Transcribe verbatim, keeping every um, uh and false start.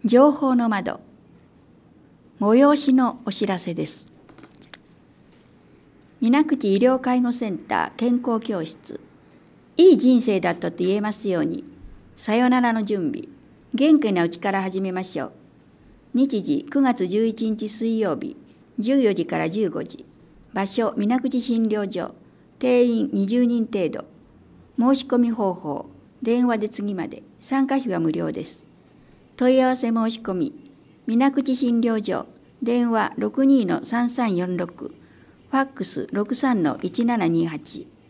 情報の窓、催しのお知らせです。水口医療介護センター健康教室、いい人生だったと言えますように、さよならの準備、元気なうちから始めましょう。日時くがつじゅういちにち水曜日、じゅうよじからじゅうごじ、場所水口診療所、定員にじゅうにん程度。申し込み方法、電話で次まで、参加費は無料です。問い合わせ申し込み、水口診療所、電話 ろくにーのさんさんよんろく、ファックス ろくさんのいちななにはち。